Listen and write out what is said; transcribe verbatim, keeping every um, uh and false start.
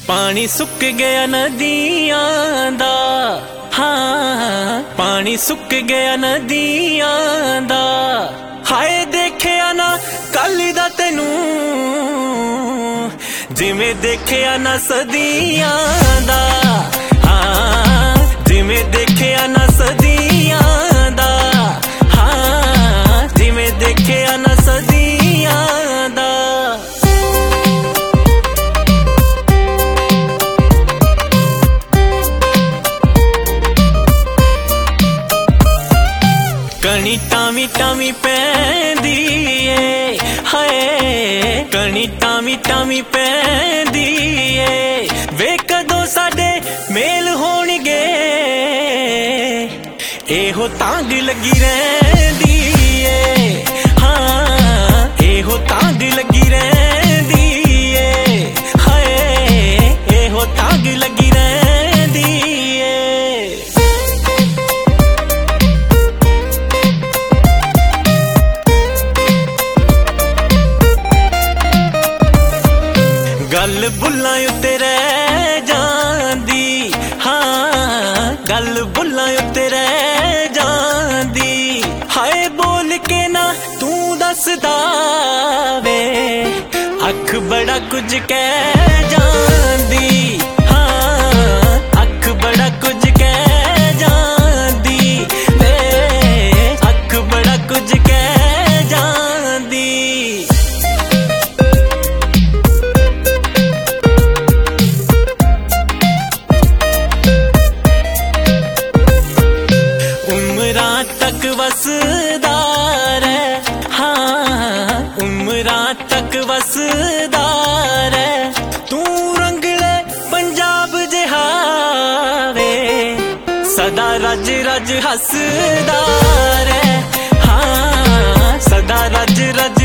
पानी सुक गया नदियां दा, हाँ पानी सुक गया नदियां दा। हाय देखिया ना कल दा तैनू, जिवें देखिया ना सदियां दा, हाँ जिवें देखिया ना सदियां दा, हाँ जिवें देखिया ना सदियां दा। कणी टावी टावी पैंदी ए, हाय कणी टावी टावी पैंदी ए। वे कदों साडे मेल होणगे, एहो तांग लगी रहिंदी ए, हाँ एहो तांग लगी रहिंदी ए, हाय एहो तांग लगी रहिंदी ए। गल बुल्लां उत्ते रह जांदी, हाँ गल बुल्लां उत्ते रह जांदी। हाय बोल के ना तू दसदा वे, अख बड़ा कुछ कह जांदी, हाँ अख बड़ा कुछ कह जांदी वे, अख बड़ा कुछ कह जांदी। उमरां तक वसदा रह, हाँ उमरां तक वसदा रह। तू रंगले पंजाब जिहा वे, सदा रज रज हसदा रह, हाँ सदा रज रज